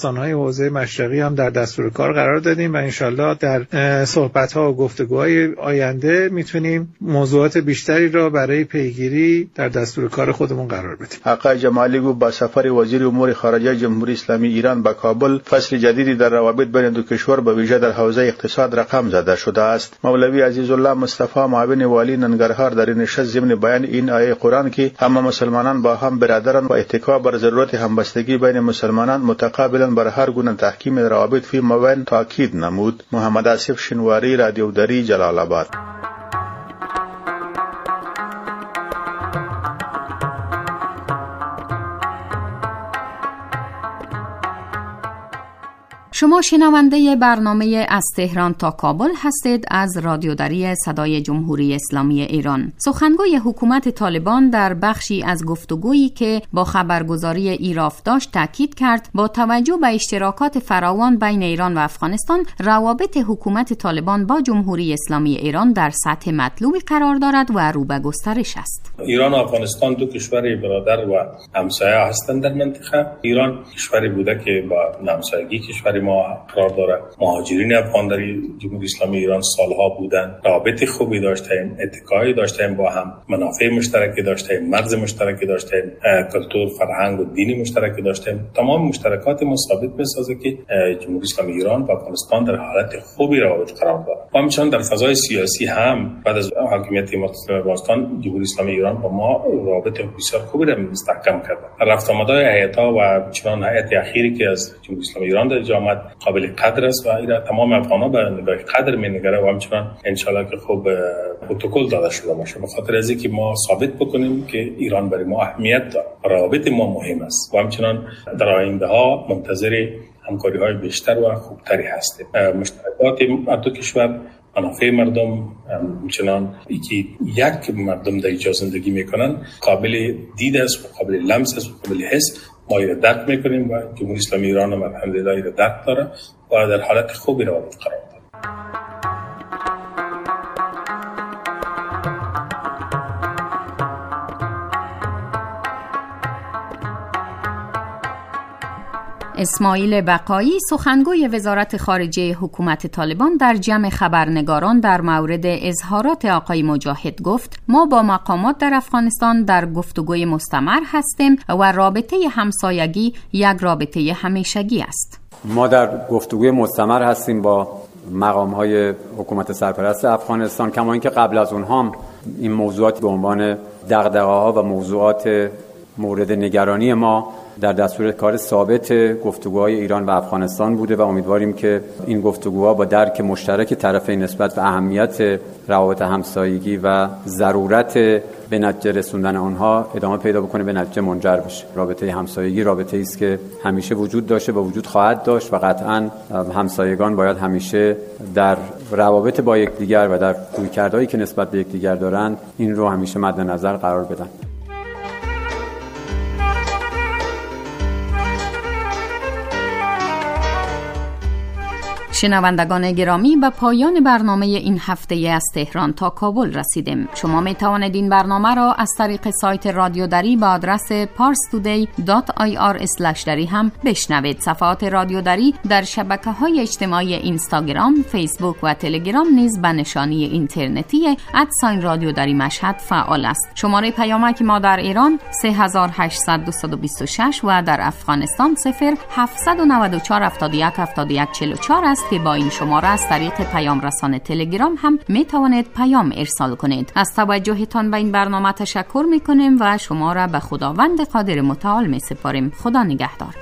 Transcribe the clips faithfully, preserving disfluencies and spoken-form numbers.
های حوزه مشرقی هم در دستور کار قرار دادیم و انشالله در صحبت‌ها و گفتگوهای آینده میتونیم موضوعات بیشتری را برای پیگیری در دستور کار خودمون قرار بدیم. آقای جمالی گفت با سفر وزیر امور خارجه جمهوری اسلامی ایران به کابل فصل جدیدی در روابط بین دو کشور به ویژه در حوزه اقتصاد رقم زده شده است. مولوی عزیزالله مصطفی معاون والی ننگرهار در این نشست ضمن بیان این آیه قرآن که همه مسلمانان با هم برادران و اتکا بر ضرورت همبستگی بین مسلمانان متقابلا بر هر گونه تحکیم روابط فی موین تاکید نمود. محمد آصف شنواری، رادیو دری، جلال آباد. شما شنونده برنامه از تهران تا کابل هستید از رادیو دری صدای جمهوری اسلامی ایران. سخنگوی حکومت طالبان در بخشی از گفتگویی که با خبرگزاری ایراف داشت تاکید کرد با توجه به اشتراکات فراوان بین ایران و افغانستان، روابط حکومت طالبان با جمهوری اسلامی ایران در سطح مطلوبی قرار دارد و رو به گسترش است. ایران و افغانستان دو کشور برادر و همسایه هستند در منطقه. ایران کشوری بوده که با همسایگی کشور ما قرار داره. مهاجرین افغان در جمهوری اسلامی ایران سالها بودن، روابط خوبی داشتیم، اتکایی داشتیم با هم، منافع مشترکی داشتیم، مرز مشترکی داشتیم، کلتور، فرهنگ و دینی مشترکی داشتیم. تمام مشترکات ما ثابت می‌سازه که جمهوری اسلامی ایران و افغانستان در حالت خوبی روابط قرار داره. و همچنین در فضای سیاسی هم بعد از حاکمیت مرتضی افغانستان جمهوری اسلامی ایران با ما روابط بسیار خوبی را مستحکم کرده. رفت آمدهای هیئت‌ها و چنان هیئت اخیری که از جمهوری اسلامی ایران در جامعه قابل قدر است و اینا تمام افغان‌ها به نگاه قدر می‌نگره و همچنین ان شاءالله که خوب پروتکل داده شده باشه. به خاطر از اینکه ما ثابت بکنیم که ایران برای ما اهمیت داره، روابط ما مهم است و همچنین در آینده‌ها منتظر همکاری‌های بیشتر و خوبتری هستیم. مشترکات دو کشور، منافع مردم، همچنان اینکه یک مردم در اینجا زندگی میکنن قابل دید است و قابل لمس است و قابل حس. ما ایره درک میکنیم و جمهوری اسلامی ایران هم الحمدلله ایره درک داره و در حالت خوبی روابط قرار داره. اسماعیل بقایی، سخنگوی وزارت خارجه حکومت طالبان، در جمع خبرنگاران در مورد اظهارات آقای مجاهد گفت: ما با مقامات در افغانستان در گفتگوی مستمر هستیم و رابطه همسایگی یک رابطه همیشگی است. ما در گفتگوی مستمر هستیم با مقام‌های حکومت سرپرست افغانستان، کما اینکه قبل از اونها هم این موضوعات به عنوان دغدغه‌ها و موضوعات مورد نگرانی ما در دستور کار ثابت گفتگوهای ایران و افغانستان بوده و امیدواریم که این گفتگوها با درک مشترک طرفین نسبت به اهمیت روابط همسایگی و ضرورت به نتیجه رسوندن آنها ادامه پیدا بکنه، به نتیجه منجر بشه. رابطه همسایگی رابطه‌ای است که همیشه وجود داشته و وجود خواهد داشت و قطعاً همسایگان باید همیشه در روابط با یکدیگر و در رویکردهایی که نسبت به یکدیگر دارند این رو همیشه مد نظر قرار بدن. شنوندگان گرامی، به پایان برنامه این هفته از تهران تا کابل رسیدیم. شما می توانید این برنامه را از طریق سایت رادیو دری با آدرس پارس تودی دات آی آر اسلش دری هم بشنوید. صفحات رادیو دری در شبکه‌های اجتماعی اینستاگرام، فیسبوک و تلگرام نیز به نشانی اینترنتی ادساین رادیو دری مشهد فعال است. شماره پیامک ما در ایران سه هزار و هشتصد و بیست و شش و در افغانستان صفر هفتصد و نود و چهار هفتاد و یک هفتاد و یک چهل و چهار است که با این شماره از طریق پیام رسان تلگرام هم می توانید پیام ارسال کنید. از توجهتان به این برنامه تشکر می کنیم و شما را به خداوند قادر متعال می سپاریم. خدا نگهدار.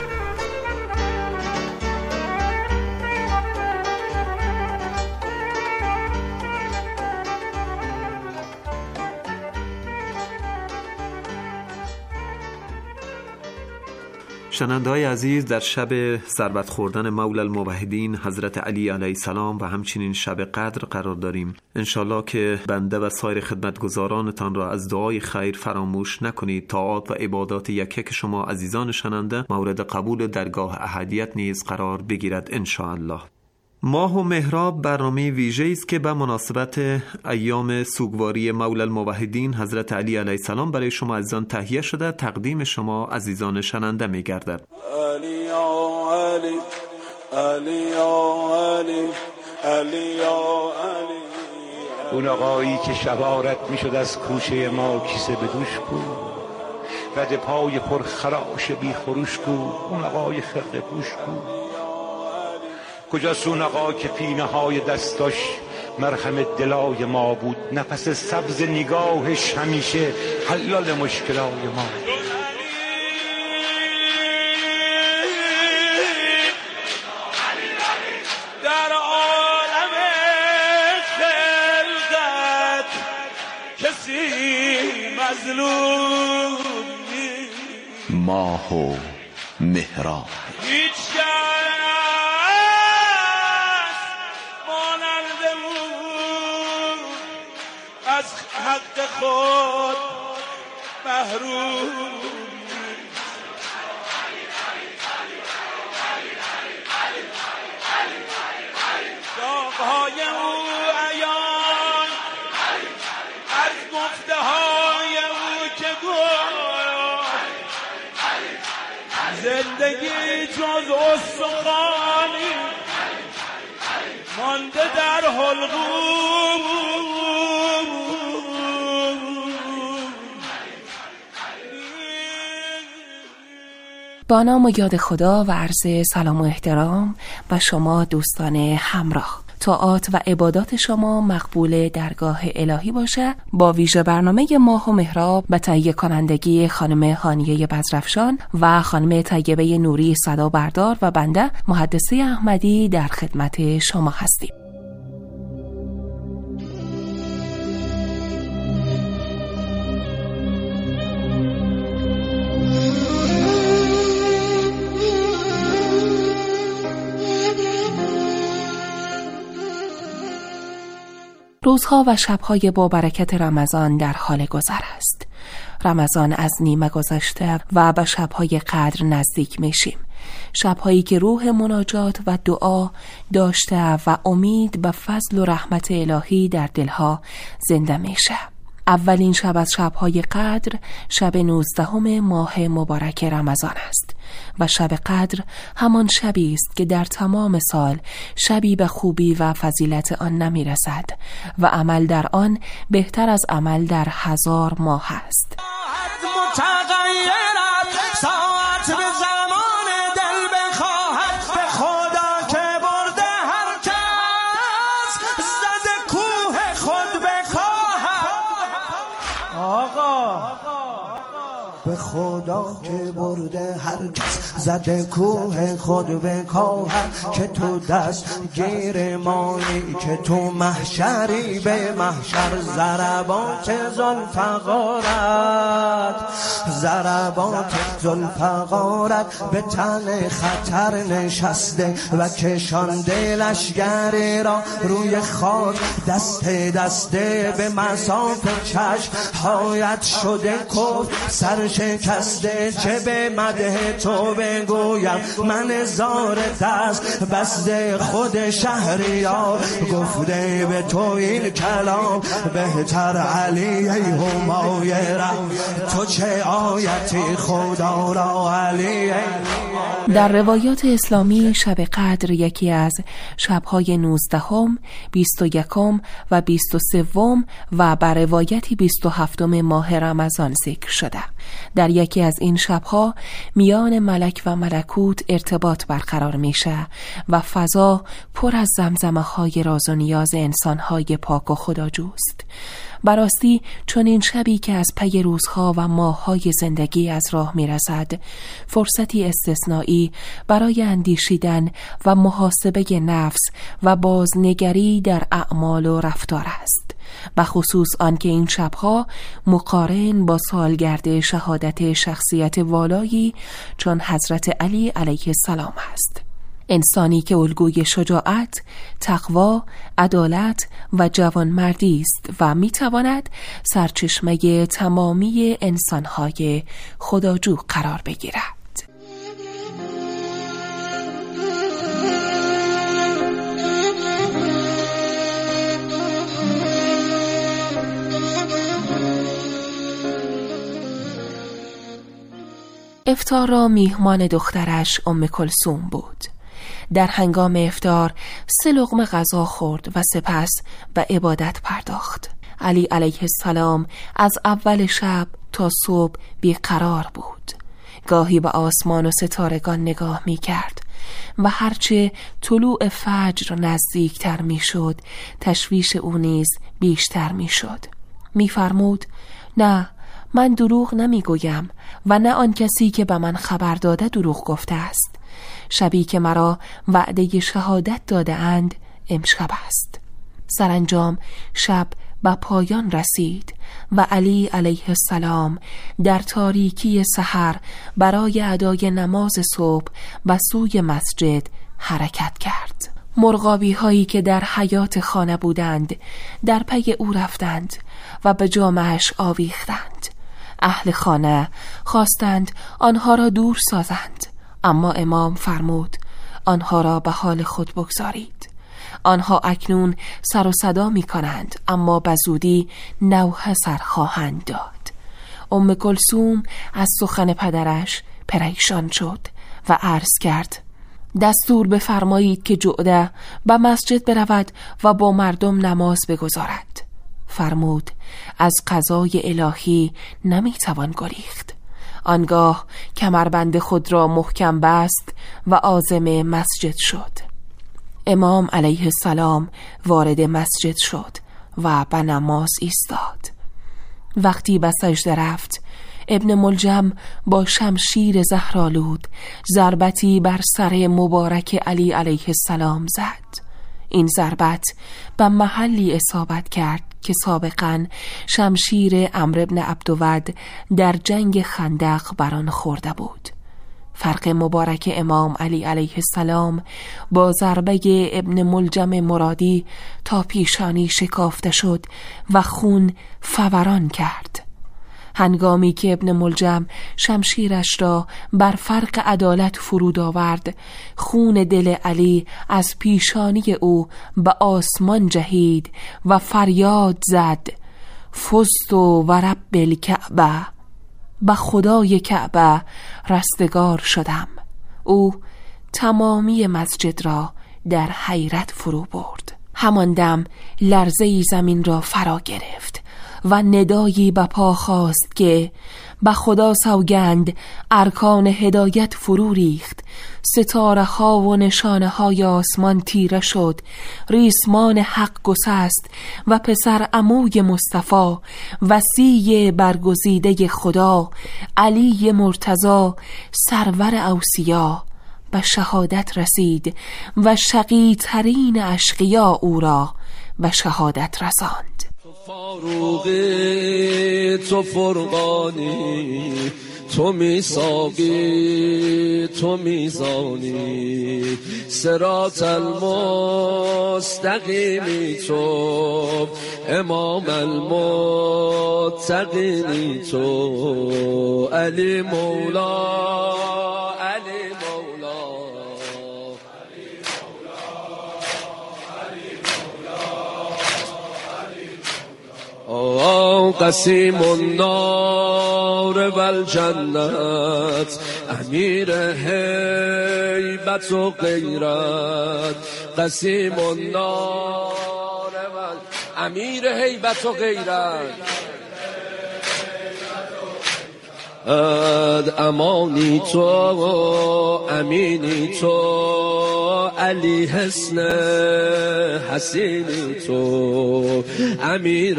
شنونده‌های عزیز، در شب ضربت خوردن مولا الموحدین حضرت علی علیه السلام و همچنین شب قدر قرار داریم. انشالله که بنده و سایر خدمتگزارانتان را از دعای خیر فراموش نکنید. طاعات و عبادات یک یک شما عزیزان شنونده مورد قبول درگاه احدیت نیز قرار بگیرد انشاءالله. ماه و محراب برنامه ویژه‌ای است که به مناسبت ایام سوگواری مولا الموحدین حضرت علی علیه السلام برای شما عزیزان تهیه شده تقدیم شما عزیزان شنونده می‌گردد. علی علی یا علی علی یا علی. اون آقایی که شبارت میشد از کوچه ما کیسه به دوش کو، رد پای پر خراش بی خروش کو، اون آقای خرقه پوش کو. کجاست اون آقا که پینه های دستاش مرهم دلای ما بود، نفس سبز نگاهش همیشه حلال مشکلای ما. در عالم خلقت کسی مظلوم نیست، ماه و مهراب هیچ کس مانند او از حق خود محروم. داغ‌های او عیان از گفته های او که گفت، زندگی جز استخوانی مانده در حلقوم. با نام و یاد خدا و عرض سلام و احترام و شما دوستان همراه. طاعات و عبادات شما مقبول درگاه الهی باشه. با ویژه برنامه ماه و مهراب به تهیه کنندگی خانم هانیه بزرفشان و خانم طیبه نوری صدا بردار و بنده محدثه احمدی در خدمت شما هستیم. روزها و شبهای با برکت رمضان در حال گذر است. رمضان از نیمه گذشته و به شبهای قدر نزدیک میشیم. شبهایی که روح مناجات و دعا داشته و امید به فضل و رحمت الهی در دلها زنده میشه. اولین شب از شبهای قدر شب نوزدهم ماه مبارک رمضان است و شب قدر همان شبی است که در تمام سال شبی به خوبی و فضیلت آن نمی رسد و عمل در آن بهتر از عمل در هزار ماه است. به خدا که برده هر کس زده کوه خود به کاهر، که تو دست گیر مانی که تو محشری به محشر. ضربات ذوالفقارت ضربات ذوالفقارت به تن خطر نشسته و کشانده لشگری را روی خاک دست دسته به مساف چشم هایت شده کف سر شکسته. چه به مده تو بگویم من زار دست بسته خود شهریار گفته به تو این کلام بهتر علی همایرم تو چه آیتی خدا را علی. در روایات اسلامی شب قدر یکی از شبهای نوزدهم، بیست و یکم و بیست و سوم و بر روایتی بیست و هفتم ماه رمضان ذکر شده. در یکی از این شبها میان ملک و ملکوت ارتباط برقرار میشه و فضا پر از زمزمه های راز و نیاز انسان های پاک و خداجوست. براستی چون این شبی که از پی روزها و ماههای زندگی از راه میرسد فرصتی استثنایی برای اندیشیدن و محاسبه نفس و بازنگری در اعمال و رفتار است، و خصوص آنکه این شبها مقارن با سالگرد شهادت شخصیت والایی چون حضرت علی علیه السلام است. انسانی که الگوی شجاعت، تقوا، عدالت و جوانمردی است و میتواند سرچشمه تمامی انسانهای خداجو قرار بگیرد. افطار را میهمان دخترش ام کلثوم بود. در هنگام افطار سه لقمه غذا خورد و سپس به عبادت پرداخت. علی علیه السلام از اول شب تا صبح بیقرار بود. گاهی به آسمان و ستارگان نگاه می کرد و هرچه طلوع فجر نزدیکتر می شد تشویش او نیز بیشتر می شد. می فرمود نه، من دروغ نمی گویم و نه آن کسی که به من خبر داده دروغ گفته است. شبی که مرا وعده شهادت داده اند امشب است. سرانجام شب به پایان رسید و علی علیه السلام در تاریکی سحر برای ادای نماز صبح به سوی مسجد حرکت کرد. مرغابی هایی که در حیات خانه بودند در پی او رفتند و به جامه‌اش آویختند. اهل خانه خواستند آنها را دور سازند، اما امام فرمود آنها را به حال خود بگذارید. آنها اکنون سر و صدا می کنند اما به زودی نوحه سر خواهند داد. ام کلثوم از سخن پدرش پریشان شد و عرض کرد دستور بفرمایید که جعده به مسجد برود و با مردم نماز بگذارد. فرمود از قضای الهی نمی توان گریخت. آنگاه کمربند خود را محکم بست و عازم مسجد شد. امام علیه السلام وارد مسجد شد و به نماز ایستاد. وقتی به سجده رفت ابن ملجم با شمشیر زهرآلود ضربتی بر سر مبارک علی علیه السلام زد. این ضربت به محلی اصابت کرد که سابقاً شمشیر عمرو بن عبدود در جنگ خندق بر آن خورده بود. فرق مبارک امام علی علیه السلام با ضربه ابن ملجم مرادی تا پیشانی شکافته شد و خون فوران کرد. هنگامی که ابن ملجم شمشیرش را بر فرق عدالت فرود آورد، خون دل علی از پیشانی او به آسمان جهید و فریاد زد فزت و رب الکعبه، به خدای کعبه رستگار شدم. او تمامی مسجد را در حیرت فرو برد. همان دم لرزه‌ای زمین را فرا گرفت و ندایی به پا خواست که به خدا سوگند ارکان هدایت فرو ریخت، ستاره ها و نشانه های آسمان تیره شد، ریسمان حق گسست و پسر عموی مصطفی وصی برگزیده خدا علی مرتضی سرور اوصیا به شهادت رسید و شقی ترین اشقیا او را به شهادت رساند. فاروقی تو فرقانی، تو میثاقی تو میزانی، صراط المستقیمی تو، امام المتقینی تو، علی مولا علی مولا قسیم النار والجنت، امیر هیبت و غیرت، قسیم النار وال امیر هیبت و غیرت، امانی تو امینی تو، علی حسن حسینی تو، امیر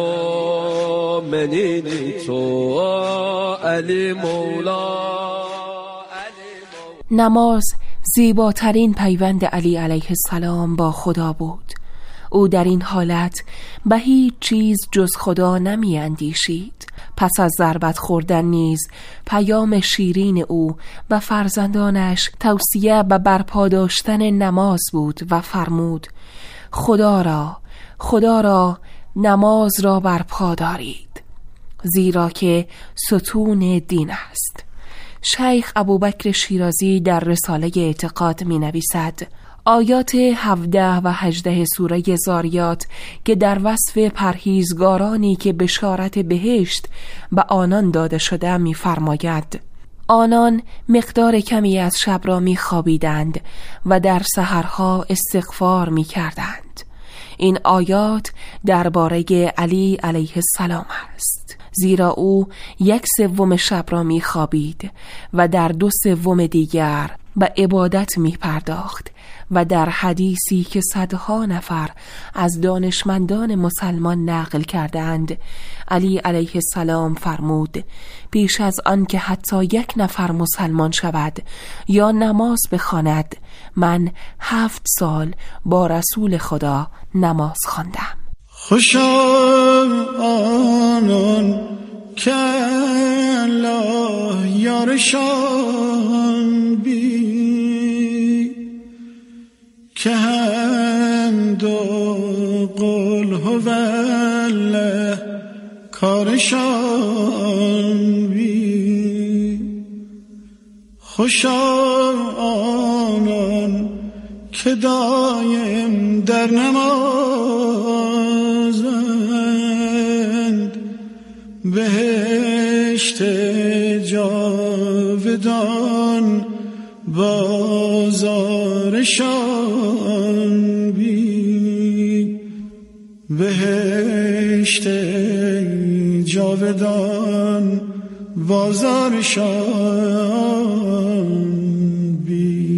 المؤمنینی تو، علی مولا. نماز زیباترین پیوند علی علیه السلام با خدا بود. او در این حالت به هیچ چیز جز خدا نمی اندیشید. پس از ضربت خوردن نیز پیام شیرین او به فرزندانش توصیه به برپا داشتن نماز بود و فرمود خدا را خدا را نماز را برپا دارید، زیرا که ستون دین است. شیخ ابوبکر شیرازی در رساله اعتقاد می نویسد آیات هفده و هجده سوره زاریات که در وصف پرهیزگارانی که بشارت بهشت به آنان داده شده می فرماید آنان مقدار کمی از شب را می خوابیدند و در سحرها استغفار می کردند. این آیات درباره علی علیه السلام است، زیرا او یک سوم شب را می خوابید و در دو سوم دیگر به عبادت می پرداخت و در حدیثی که صدها نفر از دانشمندان مسلمان نقل کردند، علی علیه السلام فرمود پیش از آن که حتی یک نفر مسلمان شود یا نماز بخواند، من هفت سال با رسول خدا نماز خواندم. خوشا آنان که الله یارشان بی که هند و قل هوالله کارشان بی. خوشا آنان که دایم در نمازند، بهشت جاودان بازارشان بی. بهشت جاودان بازارشان بی.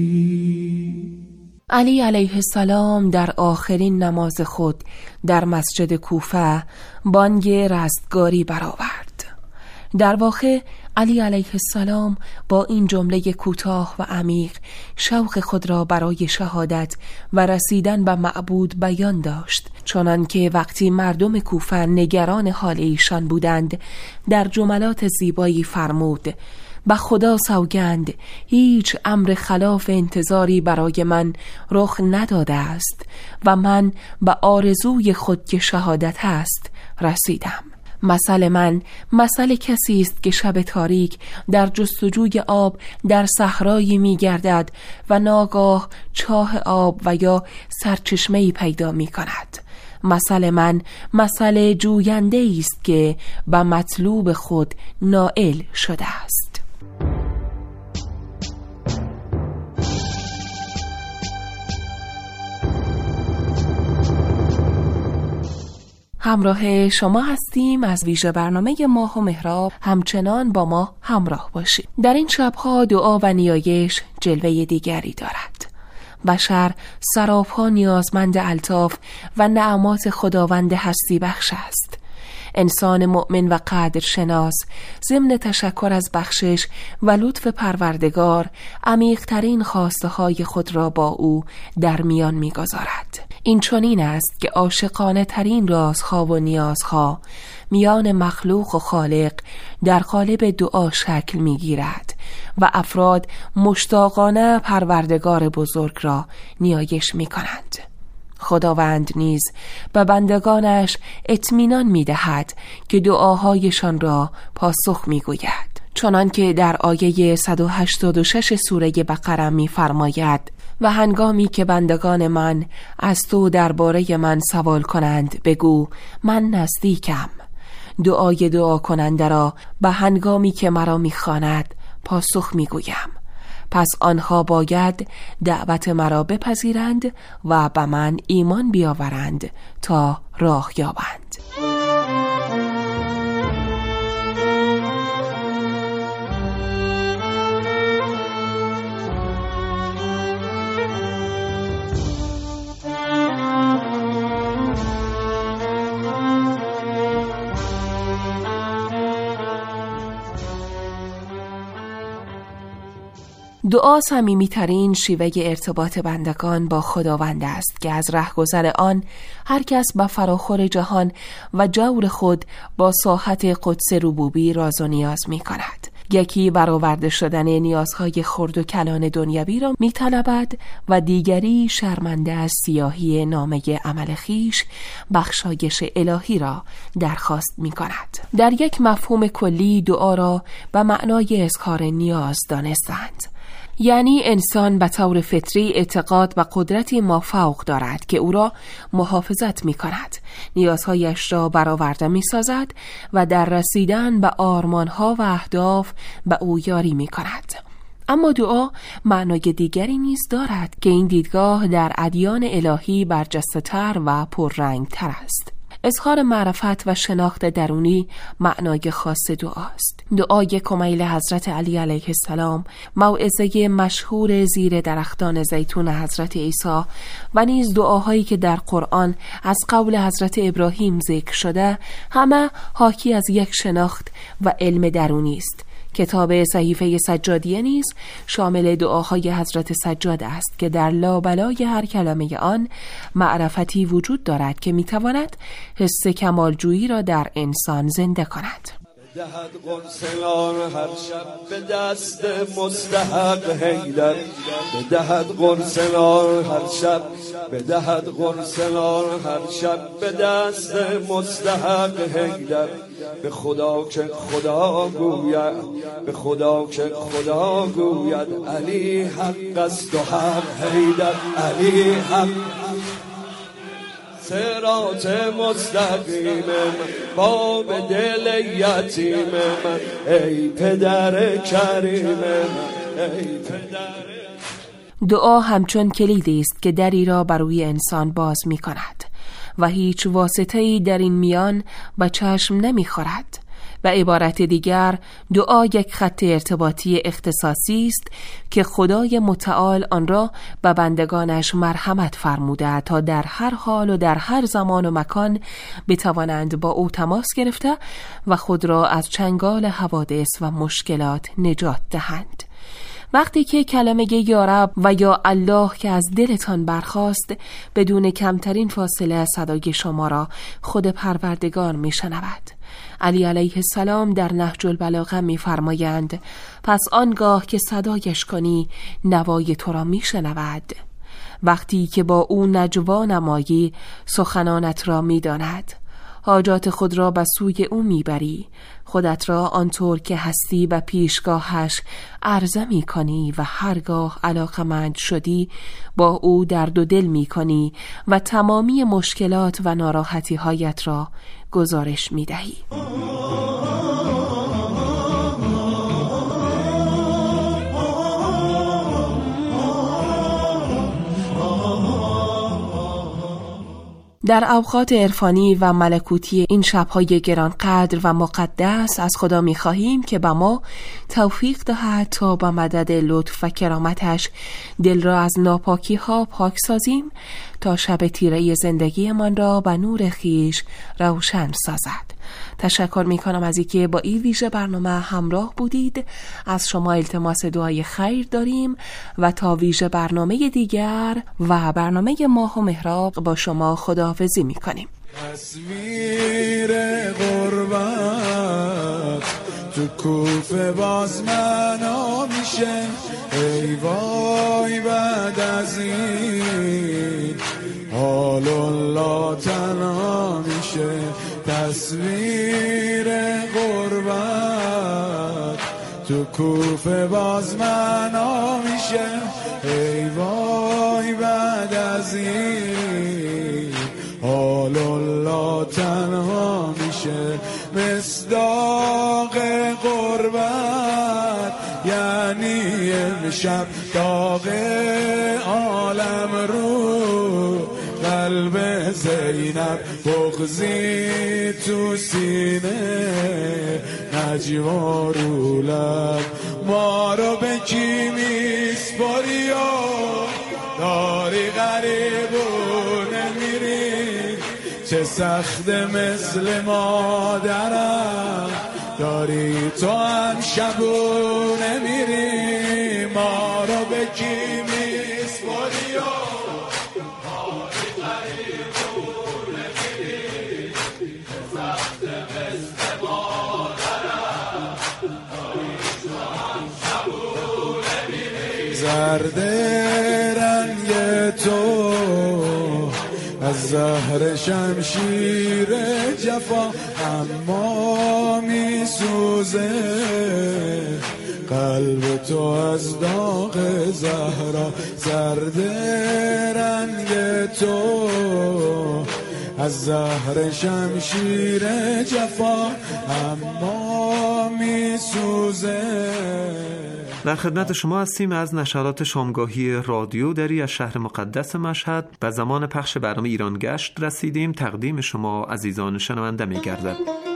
علی علیه السلام در آخرین نماز خود در مسجد کوفه بانگ رستگاری برآورد. در واقع علی علیه السلام با این جمله کوتاه و عمیق شوق خود را برای شهادت و رسیدن به معبود بیان داشت، چنان که وقتی مردم کوفه نگران حال ایشان بودند در جملات زیبایی فرمود: به خدا سوگند هیچ امر خلاف انتظاری برای من رخ نداده است و من به آرزوی خود که شهادت است رسیدم. مثل من مثل کسی است که شب تاریک در جستجوی آب در صحرایی می گردد و ناگاه چاه آب و یا سرچشمه‌ای پیدا می کند. مثل من مثل جوینده است که به مطلوب خود نائل شده است. همراه شما هستیم از ویژه برنامه ماه و محراب. همچنان با ما همراه باشید. در این شبها دعا و نیایش جلوه دیگری دارد. بشر سراپا نیازمند الطاف و نعمات خداوند هستی بخش است. انسان مؤمن و قدرشناس ضمن تشکر از بخشش و لطف پروردگار عمیق‌ترین خواسته های خود را با او در میان می‌گذارد. این چنین است که عاشقانه ترین رازها و نیازها میان مخلوق و خالق در قالب دعا شکل می‌گیرد و افراد مشتاقانه پروردگار بزرگ را نیایش می‌کنند. خداوند نیز به بندگانش اطمینان می‌دهد که دعاهایشان را پاسخ می‌گوید، چنان که در آیه صد و هشتاد و شش سوره بقره می‌فرماید: و هنگامی که بندگان من از تو درباره من سوال کنند بگو من نزدیکم. دعای دعا کننده را به هنگامی که مرا می‌خواند پاسخ می‌گویم. پس آنها باید دعوت مرا بپذیرند و به من ایمان بیاورند تا راه یابند. دعا صمیمی‌ترین شیوه ارتباط بندگان با خداوند است که از رهگذر آن هر کس به فراخور جهان و جور خود با ساحت قدس ربوبی راز و نیاز می کند. یکی برآورده شدن نیازهای خرد و کلان دنیوی را می طلبد و دیگری شرمنده از سیاهی نامه عمل خیش بخشایش الهی را درخواست می کند. در یک مفهوم کلی دعا را به معنای اظهار نیاز دانستند. یعنی انسان به طور فطری اعتقاد و قدرتی مافوق دارد که او را محافظت می کند، نیازهایش را برآورده می سازد و در رسیدن به آرمانها و اهداف به او یاری می کند. اما دعا معنای دیگری نیز دارد که این دیدگاه در ادیان الهی برجسته‌تر و پررنگ‌تر است. اظهار معرفت و شناخت درونی معنای خاص دعاست. دعای کمیل حضرت علی علیه السلام، موعظه مشهور زیر درختان زیتون حضرت عیسی و نیز دعاهایی که در قرآن از قول حضرت ابراهیم ذکر شده، همه حاکی از یک شناخت و علم درونی است. کتاب صحیفه سجادیه نیز شامل دعاهای حضرت سجاد است که در لابلای هر کلمه آن معرفتی وجود دارد که میتواند حس کمالجویی را در انسان زنده کند. دهد قرصلان هر شب به دست مستحق حیدر، بدهد قرصلان هر شب، بدهد قرصلان هر شب به دست مستحق حیدر. به خدا که خدا گوید، به خدا که خدا گوید، علی حق است و حق حیدر، علی حق. صراط مستقیم با به دل یتیم من، ای پدر کریم من، ای پدر. دعا همچون کلیدی است که دری را بر روی انسان باز می کند و هیچ واسطه‌ای در این میان به چشم نمی خورد. و عبارت دیگر، دعا یک خط ارتباطی اختصاصی است که خدای متعال آن را به بندگانش مرحمت فرموده تا در هر حال و در هر زمان و مکان بتوانند با او تماس گرفته و خود را از چنگال حوادث و مشکلات نجات دهند. وقتی که کلمه یا رب و یا الله که از دلتان برخاست، بدون کمترین فاصله صدای شما را خود پروردگار می شنود. علی علیه السلام در نهج البلاغه می فرمایند پس آنگاه که صدایش کنی نوای تو را می شنود. وقتی که با او نجوا نمایی سخنانت را می داند. حاجات خود را به سوی او میبری، خودت را آنطور که هستی به پیشگاهش عرضه می کنی و هرگاه علاقمند شدی با او درد و دل می کنی و تمامی مشکلات و ناراحتی هایت را گزارش می دهی. در اوقات عرفانی و ملکوتی این شب‌های گرانقدر و مقدس از خدا می‌خواهیم که به ما توفیق دهد تا با مدد لطف و کرامتش دل را از ناپاکی‌ها پاک سازیم تا شب تیره زندگیمان را به نور خیش روشن سازد. تشکر می‌کنم از اینکه با این ویژه برنامه همراه بودید. از شما التماس دعای خیر داریم و تا ویژه برنامه دیگر و برنامه ماه و محراب با شما خداحافظی می‌کنیم. تصویر غربت تو کوفه باز معنا میشه، ای وای بعد از این حال الله تنها میشه. تصویر غربت تو کوفه باز معنا میشه، ای وای بعد از این حال الله تنها میشه. مصداق غربت یعنی امشب داغ عالم رو قلب زینب، بغضی تو سینه نجوا رو لب. ما رو به کی میسپاری و داری غریب و نمیری، چه سخت مثل مادرم داری تو هم شب و نمیری. ما رو به کی میسپاری و زرد رنگ تو از زهر شمشیر جفا، اما می سوزه قلب تو از داغ زهرا، زرد رنگ تو از زهر شمشیر جفا اما می سوزه. در خدمت شما هستیم از نشرات شامگاهی رادیو دری از شهر مقدس مشهد. به زمان پخش برنامه ایران گشت رسیدیم. تقدیم شما عزیزان شنونده می گردد.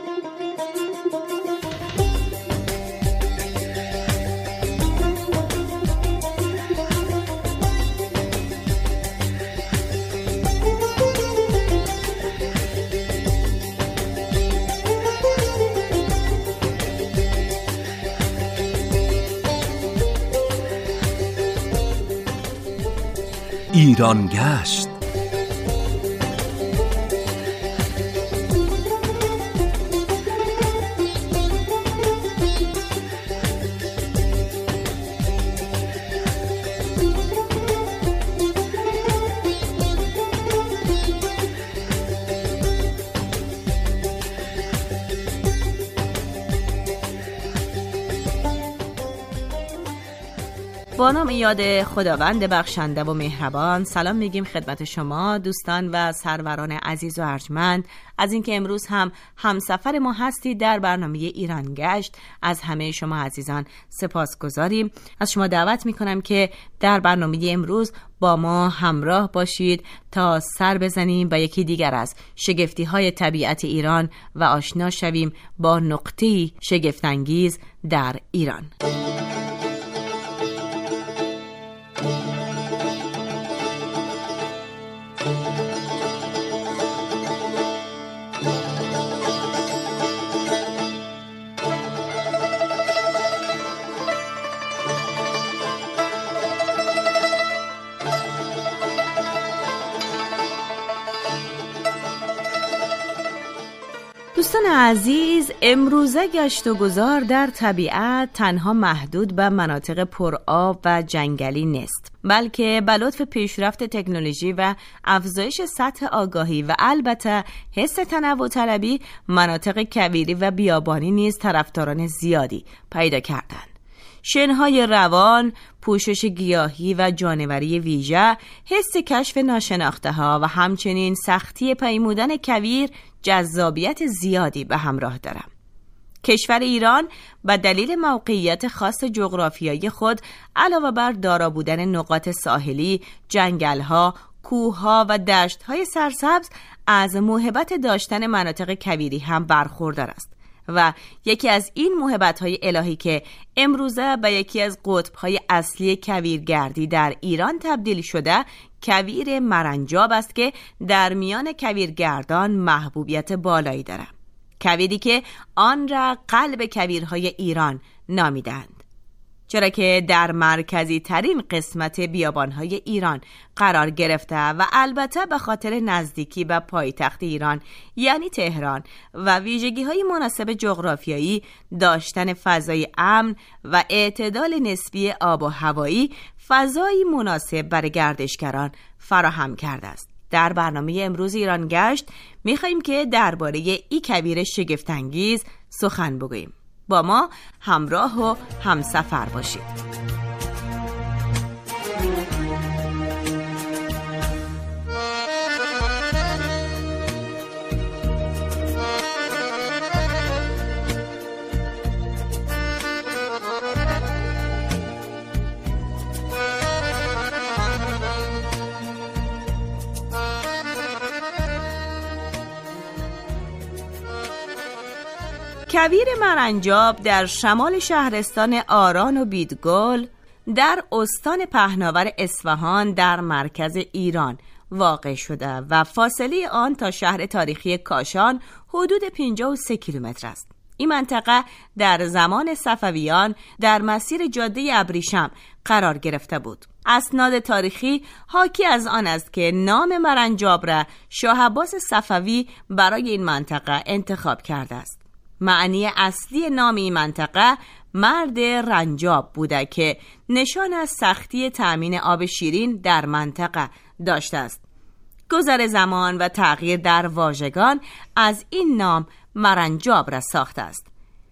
ایران گشت. با نام یاد خداوند بخشنده و مهربان، سلام میگیم خدمت شما دوستان و سروران عزیز و ارجمند از اینکه امروز هم همسفر ما هستید در برنامه ایران گشت. از همه شما عزیزان سپاسگزاریم. از شما دعوت میکنم که در برنامه امروز با ما همراه باشید تا سر بزنیم به یکی دیگر از شگفتی های طبیعت ایران و آشنا شویم با نقطه‌ای شگفت‌انگیز در ایران. دوستان عزیز، امروزه گشت و گذار در طبیعت تنها محدود به مناطق پرآب و جنگلی نیست، بلکه به لطف پیشرفت تکنولوژی و افزایش سطح آگاهی و البته حس تنوع طلبی، مناطق کویری و بیابانی نیز طرفداران زیادی پیدا کردند. شنهای روان، پوشش گیاهی و جانوری ویژه، حس کشف ناشناخته ها و همچنین سختی پیمودن کویر جذابیت زیادی به همراه دارم. کشور ایران به دلیل موقعیت خاص جغرافیایی خود علاوه بر دارا بودن نقاط ساحلی، جنگل‌ها، کوه‌ها و دشت‌های سرسبز از موهبت داشتن مناطق کویری هم برخوردار است و یکی از این موهبت‌های الهی که امروزه به یکی از قطب‌های اصلی کویرگردی در ایران تبدیل شده، کویر مرنجاب است که در میان کویرگردان محبوبیت بالایی دارد. کویری که آن را قلب کویرهای ایران نامیدند، چرا که در مرکزی ترین قسمت بیابانهای ایران قرار گرفته و البته به خاطر نزدیکی به پایتخت ایران یعنی تهران و ویژگی‌های مناسب جغرافیایی، داشتن فضای امن و اعتدال نسبی آب و هوایی، فضایی مناسب برای گردشگران فراهم کرده است. در برنامه امروز ایران گشت می‌خوایم که درباره این کویر شگفت‌انگیز سخن بگوییم. با ما همراه و همسفر باشید. کویر مرنجاب در شمال شهرستان آران و بیدگل در استان پهناور اصفهان در مرکز ایران واقع شده و فاصله آن تا شهر تاریخی کاشان حدود پنجاه و سه کیلومتر است. این منطقه در زمان صفویان در مسیر جاده ابریشم قرار گرفته بود. اسناد تاریخی حاکی از آن است که نام مرنجاب را شاه عباس صفوی برای این منطقه انتخاب کرده است. معنی اصلی نام این منطقه مرد رنجاب بوده که نشان از سختی تأمین آب شیرین در منطقه داشته است. گذر زمان و تغییر در واژگان از این نام مرنجاب را ساخته است.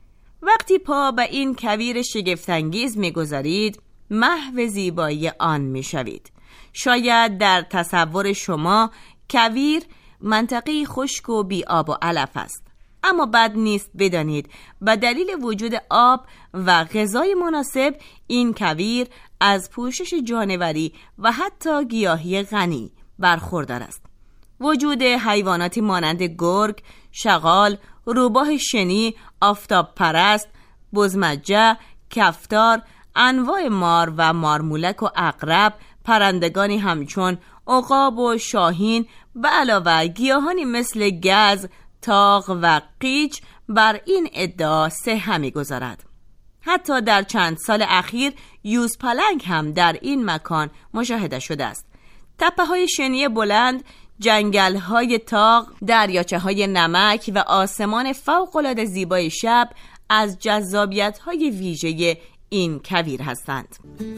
وقتی پا به این کویر شگفت‌انگیز می‌گذارید، محو زیبایی آن می‌شوید. شاید در تصور شما کویر منطقه خشک و بی آب و علف است، اما بد نیست بدانید به دلیل وجود آب و غذای مناسب این کویر از پوشش جانوری و حتی گیاهی غنی برخوردار است. وجود حیواناتی مانند گرگ، شغال، روباه شنی، آفتاب پرست، بزمجه، کفتار، انواع مار و مارمولک و عقرب، پرندگانی همچون عقاب و شاهین و علاوه گیاهانی مثل گز، تاغ و قیچ بر این ادعا صحه می‌گذارد. حتی در چند سال اخیر یوز پلنگ هم در این مکان مشاهده شده است. تپه‌های شنی بلند، جنگل‌های تاغ، دریاچه‌های نمک و آسمان فوق‌العاده زیبای شب از جذابیت‌های ویژه این کویر هستند.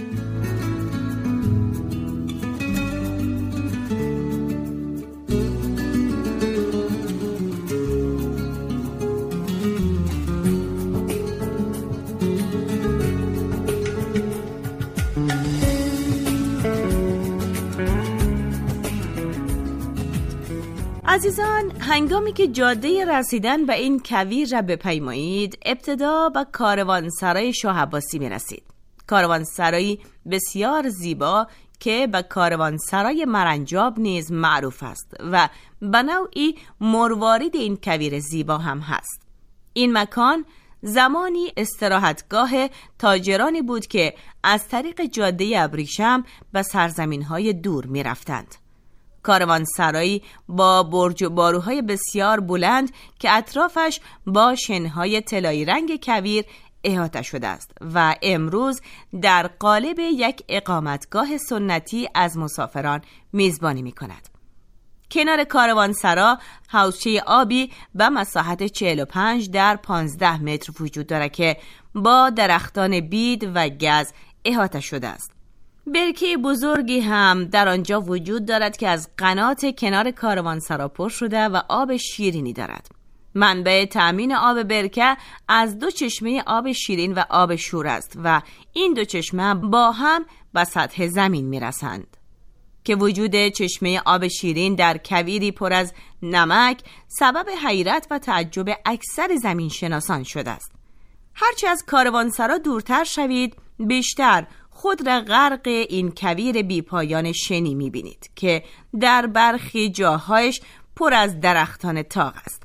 عزیزان، هنگامی که جاده رسیدن به این کویر را بپیمایید، ابتدا به کاروانسرای شاه عباسی می رسید. کاروانسرایی بسیار زیبا که به کاروانسرای مرنجاب نیز معروف است و به نوعی مروارید این کویر زیبا هم هست. این مکان زمانی استراحتگاه تاجرانی بود که از طریق جاده ابریشم به سرزمین‌های دور می رفتند. کاروانسرایی با برج و باروهای بسیار بلند که اطرافش با شنهای طلایی رنگ کویر احاطه شده است و امروز در قالب یک اقامتگاه سنتی از مسافران میزبانی می کند. کنار کاروانسرا حوضچه آبی به مساحت چهل و پنج در پانزده متر وجود دارد که با درختان بید و گز احاطه شده است. برکه بزرگی هم در آنجا وجود دارد که از قنات کنار کاروانسرا پر شده و آب شیرینی دارد. منبع تأمین آب برکه از دو چشمه آب شیرین و آب شور است و این دو چشمه با هم به سطح زمین میرسند. که وجود چشمه آب شیرین در کویری پر از نمک سبب حیرت و تعجب اکثر زمین شناسان شده است. هرچه از کاروانسرا دورتر شوید، بیشتر خود را غرق این کویر بی پایان شنی می‌بینید که در برخی جاهایش پر از درختان تاغ است.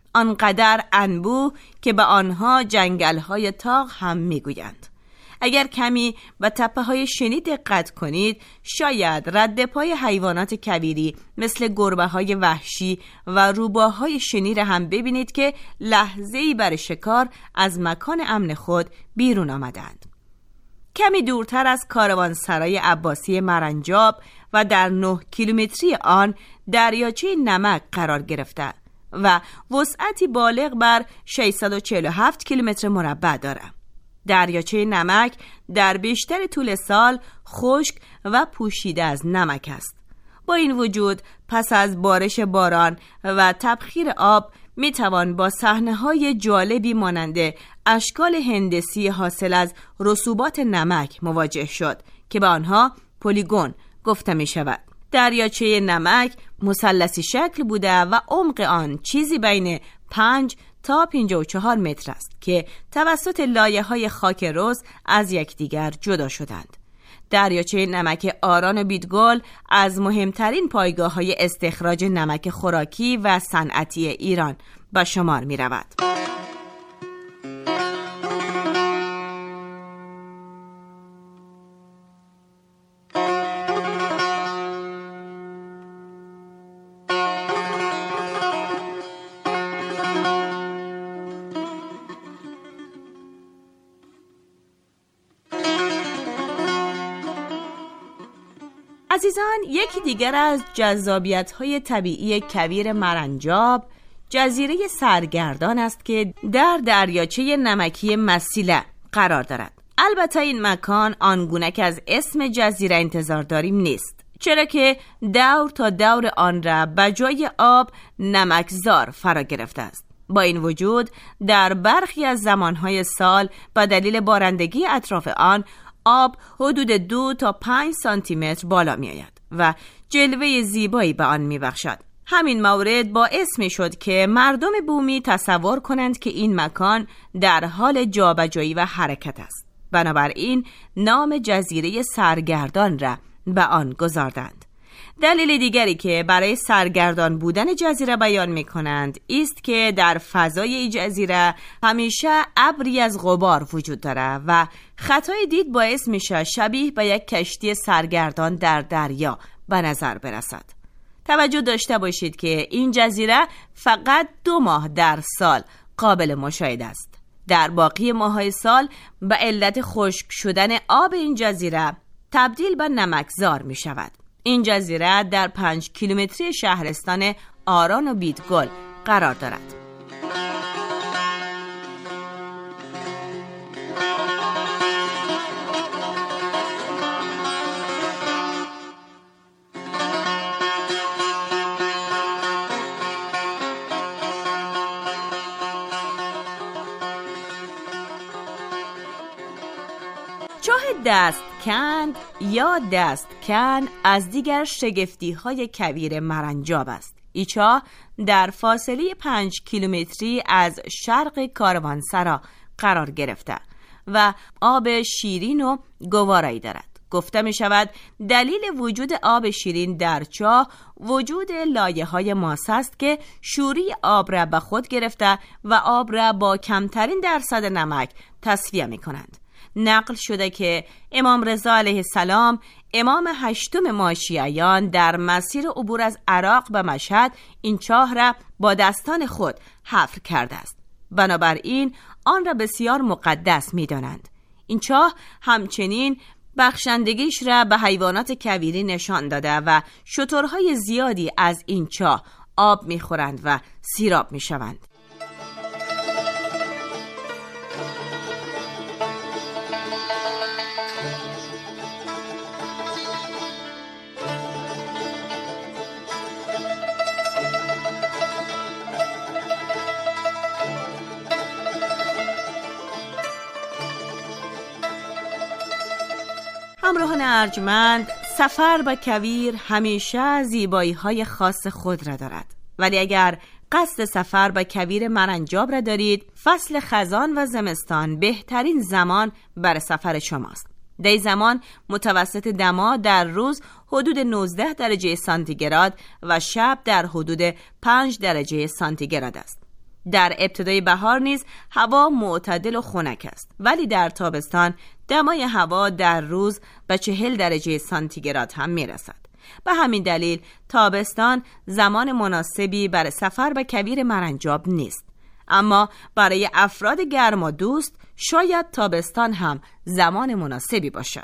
آنقدر انبوه که به آنها جنگل‌های تاغ هم می‌گویند. اگر کمی به تپه‌های شنی دقت کنید، شاید رد پای حیوانات کویری مثل گربه‌های وحشی و روباهای شنی را هم ببینید که لحظه‌ای برای شکار از مکان امن خود بیرون آمدند. کمی دورتر از کاروانسرای عباسی مرنجاب و در نه کیلومتری آن دریاچه نمک قرار گرفته و وسعتی بالغ بر ششصد و چهل و هفت کیلومتر مربع دارد. دریاچه نمک در بیشتر طول سال خشک و پوشیده از نمک است. با این وجود پس از بارش باران و تبخیر آب می توان با صحنه‌های جالبی مانند اشکال هندسی حاصل از رسوبات نمک مواجه شد که به آنها پلیگون گفته می شود. دریاچه نمک مثلثی شکل بوده و عمق آن چیزی بین پنج تا پنجاه و چهار متر است که توسط لایه‌های خاک رس از یکدیگر جدا شدند. دریاچه نمک آران و بیدگل از مهمترین پایگاه‌های استخراج نمک خوراکی و صنعتی ایران به شمار می‌رود. عزیزان، یکی دیگر از جذابیت‌های طبیعی کویر مرنجاب جزیره سرگردان است که در دریاچه نمکی مسیله قرار دارد. البته این مکان آنگونه که از اسم جزیره انتظار داریم نیست، چرا که دور تا دور آن را به جای آب نمکزار فرا گرفته است. با این وجود در برخی از زمانهای سال به دلیل بارندگی اطراف آن آب حدود دو تا پنج سانتی متر بالا می آید و جلوه زیبایی به آن می بخشد. همین مورد باعث می شد که مردم بومی تصور کنند که این مکان در حال جابجایی و حرکت است. بنابراین نام جزیره سرگردان را به آن گذاردند. دلیل دیگری که برای سرگردان بودن جزیره بیان می کنند است که در فضای این جزیره همیشه ابری از غبار وجود دارد و خطای دید باعث می شود شبیه به یک کشتی سرگردان در دریا به نظر برسد. توجه داشته باشید که این جزیره فقط دو ماه در سال قابل مشاهده است. در باقی ماه‌های سال به علت خشک شدن آب این جزیره تبدیل به نمکزار می شود. این جزیره در پنج کیلومتری شهرستان آران و بیدگل قرار دارد. چاه دستکند یا دستکن از دیگر شگفتی های کویر مرنجاب است. این چاه در فاصله پنج کیلومتری از شرق کاروانسرا قرار گرفته و آب شیرین و گوارایی دارد. گفته می شود دلیل وجود آب شیرین در چاه وجود لایه های ماسه است که شوری آب را به خود گرفته و آب را با کمترین درصد نمک تصفیه می کنند. نقل شده که امام رضا علیه السلام امام هشتم ما شیعیان در مسیر عبور از عراق به مشهد این چاه را با دستان خود حفر کرده است. بنابراین آن را بسیار مقدس می دانند. این چاه همچنین بخشندگیش را به حیوانات کویری نشان داده و شترهای زیادی از این چاه آب می خورند و سیراب می شوند. همراهان ارجمند، سفر به کویر همیشه زیبایی های خاص خود را دارد، ولی اگر قصد سفر به کویر مرنجاب را دارید، فصل خزان و زمستان بهترین زمان برای سفر شماست. در این زمان متوسط دما در روز حدود نوزده درجه سانتیگراد و شب در حدود پنج درجه سانتیگراد است. در ابتدای بهار نیز هوا معتدل و خنک است، ولی در تابستان دمای هوا در روز به چهل درجه سانتیگراد هم میرسد. به همین دلیل تابستان زمان مناسبی برای سفر به کویر مرنجاب نیست. اما برای افراد گرما دوست شاید تابستان هم زمان مناسبی باشد.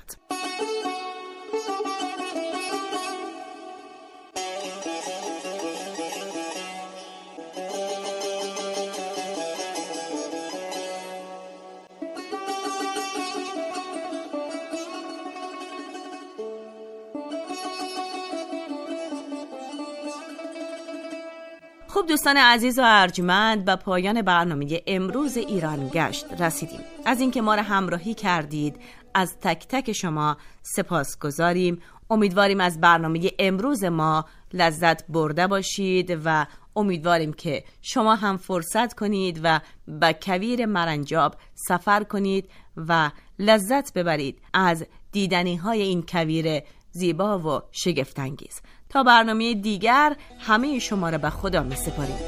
خب دوستان عزیز و ارجمند، به پایان برنامه امروز ایران گشت رسیدیم. از اینکه ما را همراهی کردید از تک تک شما سپاسگزاریم. امیدواریم از برنامه امروز ما لذت برده باشید و امیدواریم که شما هم فرصت کنید و به کویر مرنجاب سفر کنید و لذت ببرید از دیدنی های این کویر زیبا و شگفت‌انگیز. تا برنامه دیگر همه شما را به خدا می سپاریم.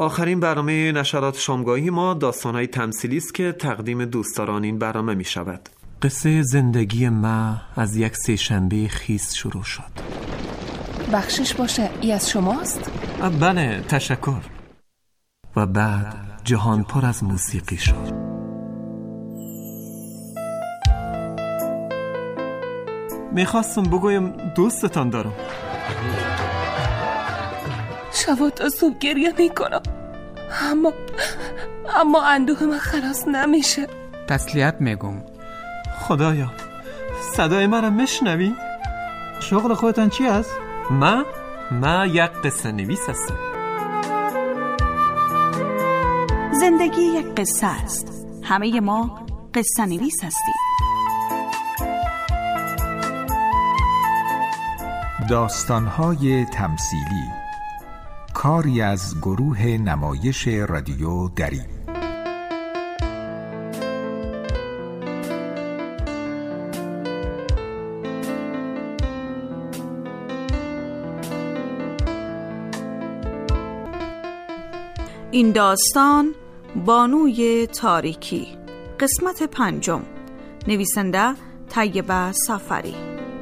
آخرین برنامه نشرات شامگاهی ما داستان‌های تمثیلی است که تقدیم دوستداران این برنامه می شود. قصه زندگی ما از یک سه شنبه خیس شروع شد. بخشش باشه، ای از شماست؟ بله، تشکر. و بعد جهان پر از موسیقی شد. میخواستم بگویم دوستتان دارم. شبا تا صبح گریه میکنم، اما اما اندوه من خلاص نمیشه. تسلیت میگم. خدایا، صدای من را میشنوی؟ شغل خودتان چی است؟ من؟ من یک قصه نویس هستم. زندگی یک قصه است. همه ما قصه نویس هستیم. داستان‌های تمثیلی، کاری از گروه نمایش رادیو دری. این داستان بانوی تاریکی، قسمت پنجم، نویسنده طیبه سفری.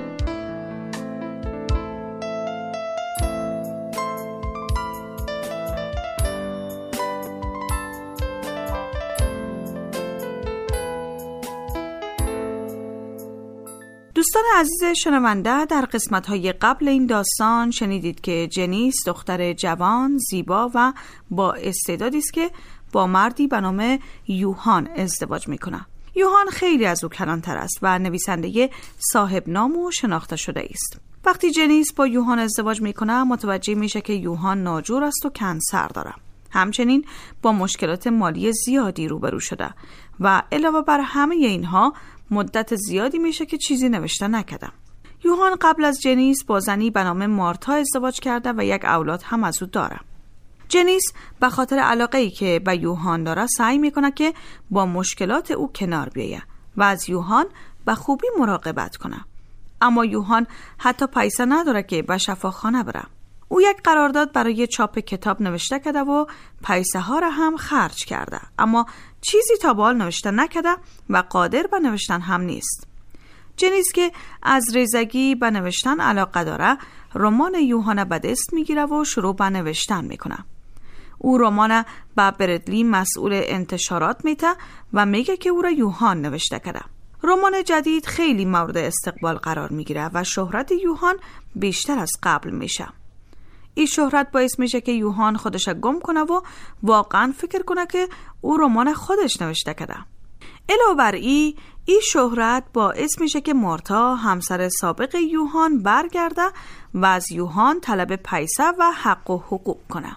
دوستان عزیز شنونده، در قسمت‌های قبل این داستان شنیدید که جنیس دختر جوان، زیبا و با استعدادی است که با مردی به نام یوهان ازدواج می‌کند. یوهان خیلی از او کلانتر است و نویسنده صاحب نام و شناخته شده است. وقتی جنیس با یوهان ازدواج می‌کند، متوجه میشه که یوهان ناجور است و کنسر داره. همچنین با مشکلات مالی زیادی روبرو شده و علاوه بر همه اینها مدت زیادی میشه که چیزی نوشته نکردم. یوهان قبل از جنیس با زنی به نام مارتا ازدواج کرده و یک اولاد هم از او داره. جنیس به خاطر علاقه‌ای که به یوهان داره سعی میکنه که با مشکلات او کنار بیایه و از یوهان به خوبی مراقبت کنه. اما یوهان حتی پیسه نداره که به شفاخانه بره. او یک قرارداد برای چاپ کتاب نوشته کرده و پیسه ها را هم خرج کرده، اما چیزی تا به حال نوشته نکرده و قادر به نوشتن هم نیست. جنیس که از ریزگی به نوشتن علاقه داره، رمان یوهان به دست میگیره و شروع به نوشتن میکنه. او رمان به بردلی مسئول انتشارات میده و میگه که او را یوهان نوشته کرده. رمان جدید خیلی مورد استقبال قرار میگیره و شهرت یوهان بیشتر از قبل میشه. این شهرت باعث میشه که یوهان خودش گم کنه و واقعا فکر کنه که او رمان خودش نوشته کرده. علاوه بر این، این شهرت باعث میشه که مارتا همسر سابق یوهان برگرده و از یوهان طلب پیسه و حق و حقوق کنه.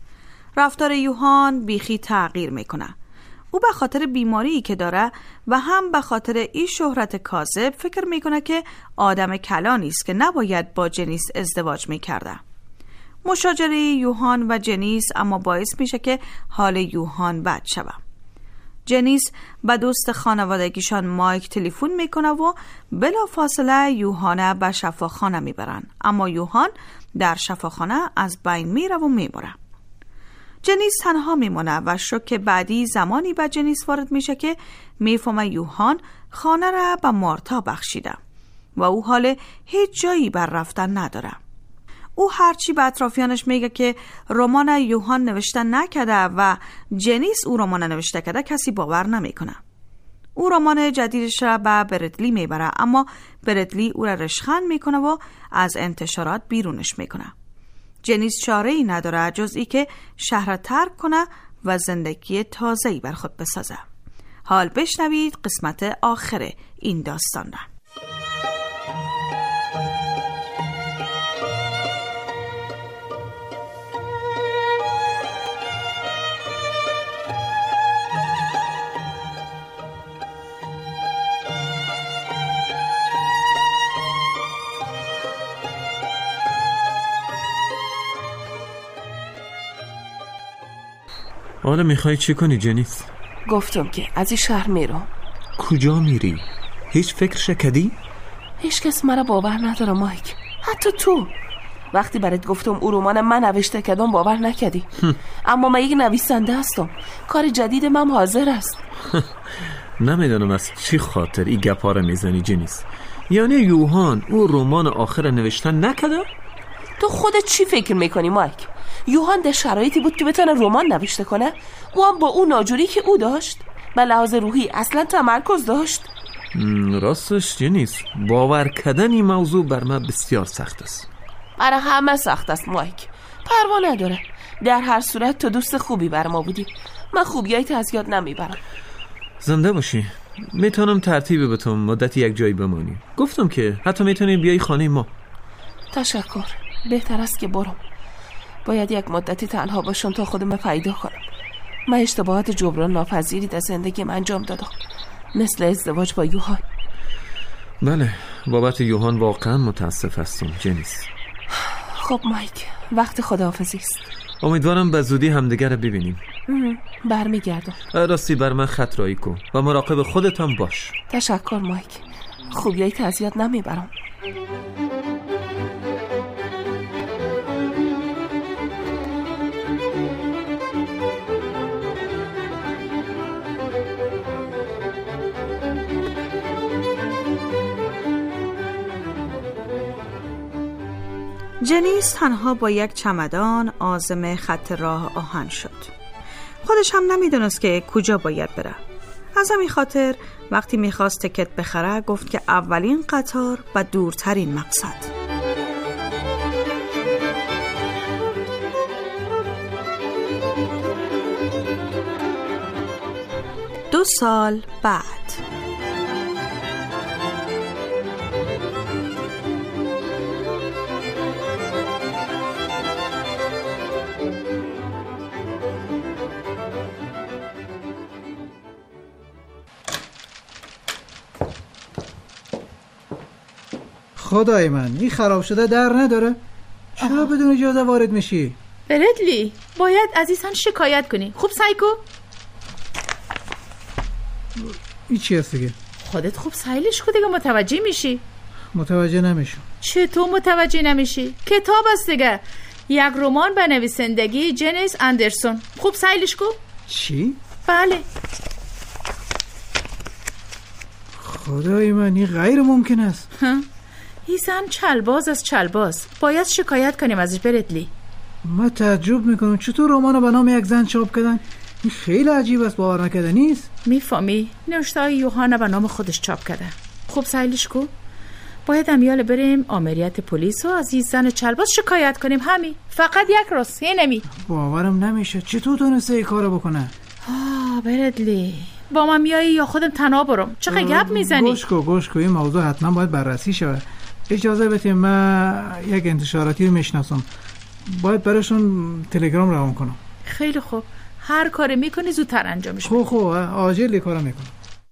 رفتار یوهان بیخی تغییر میکنه. او به خاطر بیماری که داره و هم به خاطر این شهرت کاذب فکر میکنه که آدم کلانی است که نباید با جنیس ازدواج میکرده. مشاجره یوهان و جنیس اما باعث میشه که حال یوهان بد شود. جنیس به دوست خانوادگیشان مایک تلفن میکنه و بلا فاصله یوهانه به شفاخانه میبرن، اما یوهان در شفاخانه از بین میره و میمره. جنیس تنها میمونه و شوک بعدی زمانی به جنیس وارد میشه که میفهمه یوهان خانه را به مارتا بخشیده و او حال هیچ جایی بر رفتن نداره. او هرچی به اطرافیانش میگه که رمان یوهان نوشته نکرده و جنیس او رمان نوشته کرده، کسی باور نمیکنه. او رمان جدیدش را به بردلی میبره، اما بردلی او را رشخند میکنه و از انتشارات بیرونش میکنه. جنیس چاره‌ای نداره جز ای که شهر ترک کنه و زندگی تازه‌ای بر خود بسازه. حال بشنوید قسمت آخر این داستان را. حالا میخوای چی کنی جنیس؟ گفتم که از این شهر میرم. کجا میری؟ هیچ فکر شکدی؟ هیچ کس مرا باور نداره مایک، حتی تو. وقتی برات گفتم او رمان من نوشته کردم باور نکردی. اما من یک نویسنده هستم، کار جدید من حاضر است. نمیدونم از چی خاطر این گپا رو میزنی جنیس. یعنی یوهان او رمان آخر نوشتن نکرده؟ تو خودت چی فکر میکنی مایک؟ یوهان در شرایطی بود که بتونه رمان نوشته کنه، او هم با اون ناجوری که او داشت به لحاظ روحی اصلا تمرکز داشت. راستش جنیس، باور کردن این موضوع بر من بسیار سخت است. برای همه سخت است مایک، پروا نداره. در هر صورت تو دوست خوبی بر ما بودی، من خوبیایت از یاد نمیبرم. زنده باشی. میتونم ترتیب بتم مدت یک جایی بمانی. گفتم که حتی میتونی بیای خانه ما. تشکر، بهتر است که برم. باید یک مدتی تنها باشم تا خودم پیدا کنم. من اشتباهات جبران ناپذیری در زندگیم انجام دادم، مثل ازدواج با یوهان. بله، بابت یوهان واقعا متاسف هستم جنیس. خب مایک، وقت خداحافظی است. امیدوارم به زودی همدیگر رو ببینیم. برمیگردم. راستی بر من خط رایی کن و مراقب خودت هم باش. تشکر مایک، خوبیای تعزیت نمیبرم. جنیس تنها با یک چمدان عازم خط راه آهن شد. خودش هم نمیدونست که کجا باید بره. از همین خاطر وقتی میخواست تکت بخره گفت که اولین قطار و دورترین مقصد. دو سال بعد خدای من، این خراب شده در نداره؟ چرا بدون اجازه وارد میشی؟ بردلی، باید عزیزان شکایت کنی. خوب سعی کن. این چی هست دیگه؟ خودت خوب سعیلش کن دیگه، متوجه میشی. متوجه نمیشم. چطور متوجه نمیشی؟ کتاب است دیگه، یک رمان به نویسندگی جنیس اندرسون. خوب سعیلش کن. چی؟ بله. خدای من، این غیر ممکن است. این زن چلباز از چلباز، باید شکایت کنیم ازش بردلی. من تعجب میکنم چطور رمانو به نام یک زن چاپ کردن. این خیلی عجیب است، باور نکرده نیست. میفهمی؟ نوشته های یوهان به نام خودش چاپ کرده. خوب سعیلش کن. باید امیال بریم آمریت پلیس و از این زن چلباز شکایت کنیم. همین، فقط یک روز. یه نمی باورم نمیشه چطور تونسته این کارو بکنه. آه بردلی، با من میایی یا خودم تنها برم؟ چقدر گپ میزنی؟ گوش کن گوش کن، این موضوع حتما باید بررسی شود. اجازه بدید من یک انتشاراتی رو میشناسم، باید براشون تلگرام روان کنم. خیلی خوب، هر کاری میکنی زودتر انجامش بده. خوب خوب، عاجل کارو میکنم.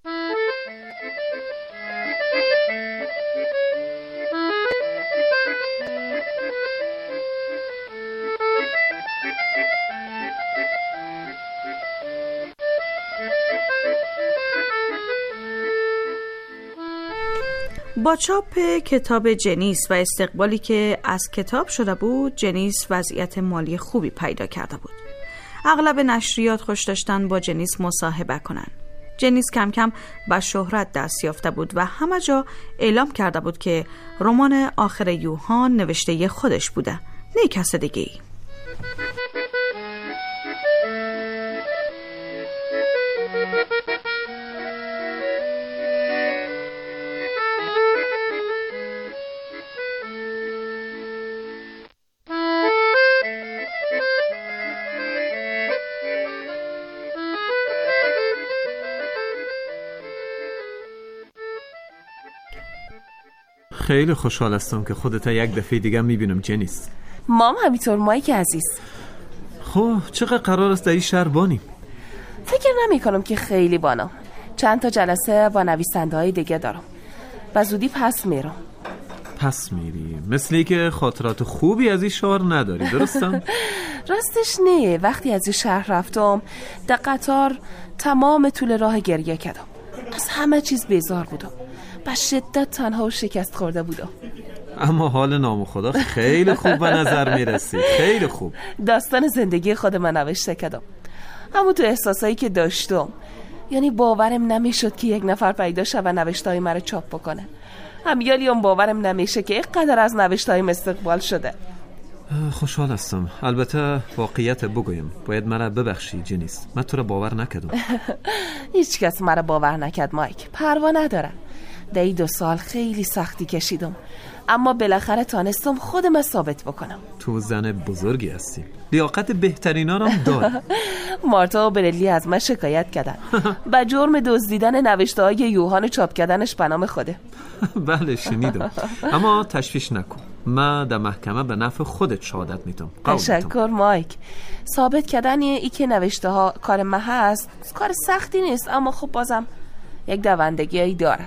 با چاپ کتاب جنیس و استقبالی که از کتاب شده بود، جنیس وضعیت مالی خوبی پیدا کرده بود. اغلب نشریات خوش داشتن با جنیس مصاحبه کنن. جنیس کم کم به شهرت دست یافته بود و همه جا اعلام کرده بود که رمان آخر یوهان نوشته خودش بوده، نه کس دیگه‌ای. خیلی خوشحال هستم که خودت یک دفعه دیگه میبینم جنیس. مام همینطور مایک عزیز. خب چقدر قرار است در این شهر بانیم؟ فکر نمی کنم که خیلی بانم. چند تا جلسه با نویسنده های دیگه دارم و زودی پس میرم. پس میری؟ مثلی که خاطرات خوبی از این شهر نداری، درستم؟ راستش نه، وقتی از این شهر رفتم در قطار تمام طول راه گریه کردم. از همه چیز بیزار بودم، به شدت تنها و شکست خورده بودم. اما حال نام خدا خیلی خوب به نظر میرسی. خیلی خوب. داستان زندگی خود من نوشته کردم، اما تو احساسایی که داشتم، یعنی باورم نمیشد که یک نفر پیدا شه و نوشته‌های مرا چاپ بکنه. همیالی هم باورم نمیشه که اینقدر از نوشته‌هایم استقبال شده. خوشحال هستم. البته واقعیت بگویم، باید مرا ببخشی جنیس، من تو را باور نکردم. هیچ کس مرا باور نکرد مایک، پروا نداره. در این دو سال خیلی سختی کشیدم، اما بالاخره تانستم خودم ثابت بکنم. تو زن بزرگی هستی، لیاقت بهترینا رو داری. مارتا و برلی از من شکایت کردن به جرم دزدیدن نوشته های یوهان چاپ کردنش به نام خوده. بله شنیدم، اما تشویش نکن، من در محکمه به نفع خودت شهادت میدم. تشکر مایک. ثابت کردن ای که نوشته ها کار من هست کار سختی نیست، اما خب بازم یک دوندگی هایی داره.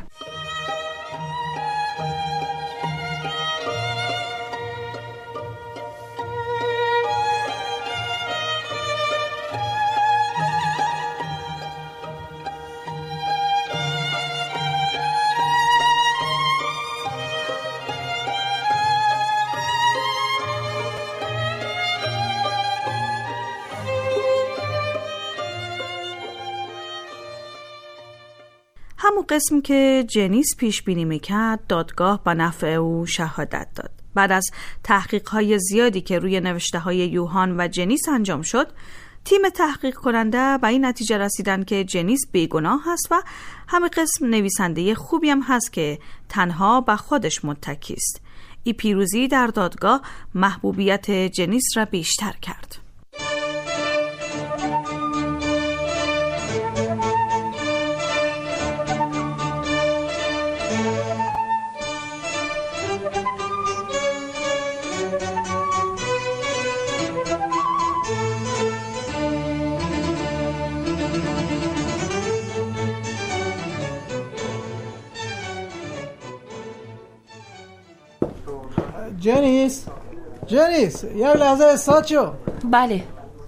همون قسم که جنیس پیش بینی میکرد دادگاه به نفع او شهادت داد. بعد از تحقیق‌های زیادی که روی نوشته‌های یوهان و جنیس انجام شد، تیم تحقیق کننده به این نتیجه رسیدن که جنیس بیگناه هست و همه قسم نویسنده خوبی هم هست که تنها به خودش متکی است. این پیروزی در دادگاه محبوبیت جنیس را بیشتر کرد. جنیس جنیس یک لحظه استاد شو. بله.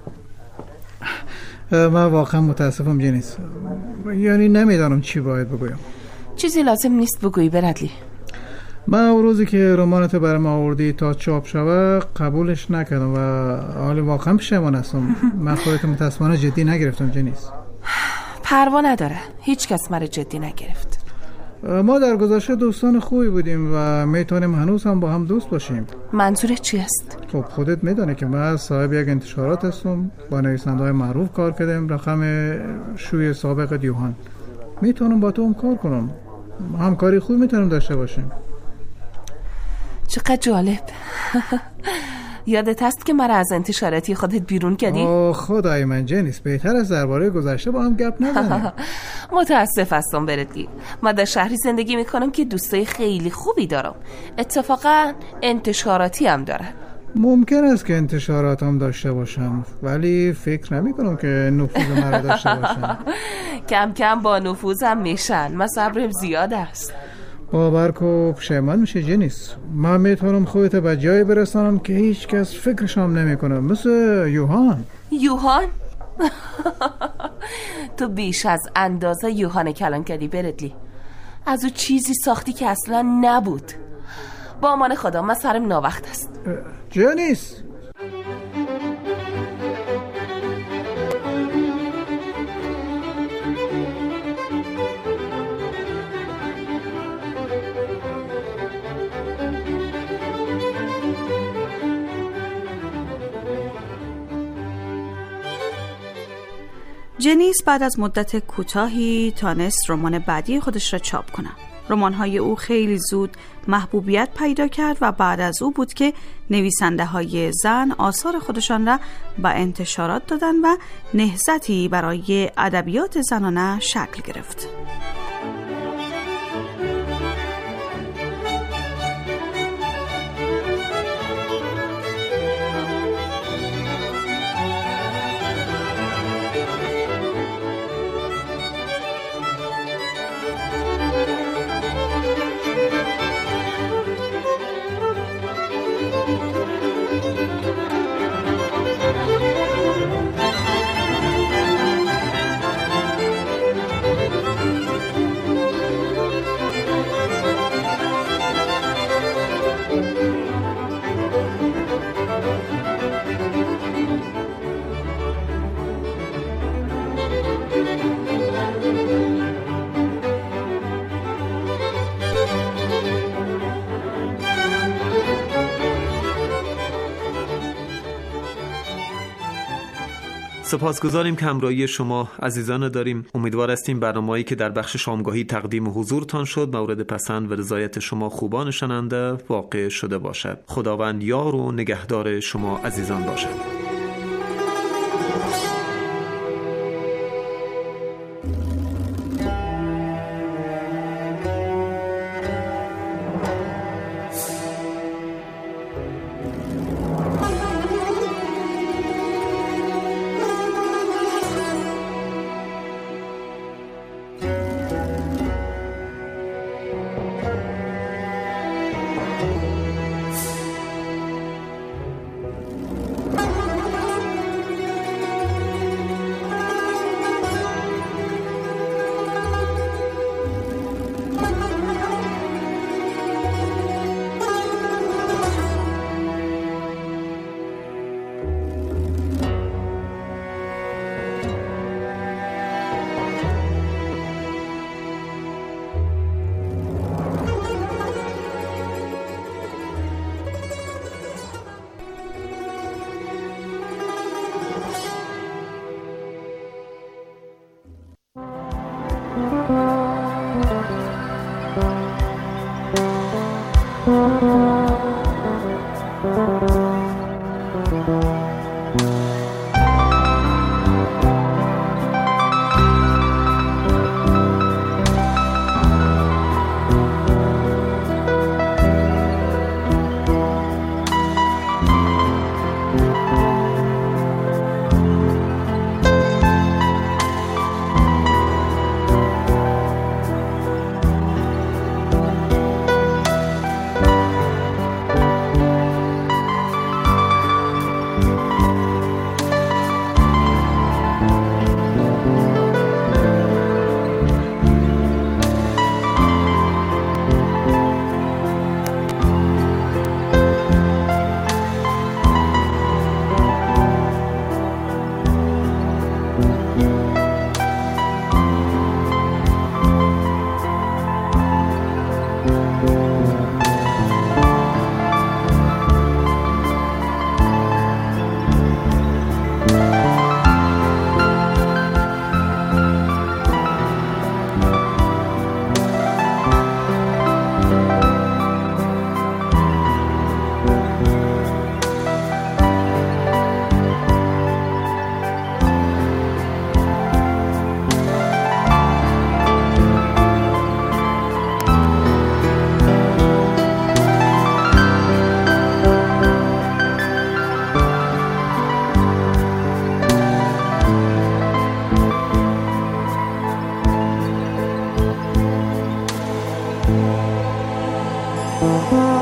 من واقعا متاسفم جنیس، یعنی نمیدانم چی باید بگویم. چیزی لازم نیست بگویی برادلی. من اون روزی که رمانت برای ما آوردی تا چاپ شوه قبولش نکردم و حالا واقعا پشیمان هستم. من خودت متاسفانه جدی نگرفتم جنیس. پروا نداره، هیچ کس مرا جدی نگرفت. ما در گذشته دوستان خوبی بودیم و میتونیم هنوز هم با هم دوست باشیم. منظورت چی است؟ خب خودت میدانی که من صاحب یک انتشارات هستم، با نویسنده‌های معروف کار کردم، رقم شوی سابق دیوهان. میتونم با تو هم کار کنم، همکاری خوب میتونم داشته باشیم. چقدر جالب. یادت هست که مرا از انتشاراتی خودت بیرون کردی؟ اوه خدای من جنیس، بهتر از درباره گذشته با هم گپ نزنیم. متاسف هستم بردی، من در شهری زندگی میکنم که دوستای خیلی خوبی دارم، اتفاقا انتشاراتی هم داره. ممکن است که انتشارات هم داشته باشم، ولی فکر نمی کنم که نفوذ مرا داشته باشم. کم کم با نفوذم میشن، من صبرم زیاد است. باور کو پشیمان میشه جنیس. من میتونم خودت به جایی برسانم که هیچ کس فکرش هم نمیکنه، مثل یوهان. یوهان؟ تو بیش از اندازه یوهان کلان کردی بردلی. از او چیزی ساختی که اصلا نبود. با امان خدا، من سرم ناوقت است. جنیس جنیس بعد از مدت کوتاهی تانست رمان بعدی خودش را چاپ کنه. رمان‌های او خیلی زود محبوبیت پیدا کرد و بعد از او بود که نویسنده های زن آثار خودشان را به انتشارات دادن و نهضتی برای ادبیات زنانه شکل گرفت. سپاسگزاریم که همراهی شما عزیزان داریم. امیدوار هستیم برنامه‌ای که در بخش شامگاهی تقدیم حضورتان شد مورد پسند و رضایت شما خوبان شنونده واقع شده باشد. خداوند یار و نگهدار شما عزیزان باشد. Thank you.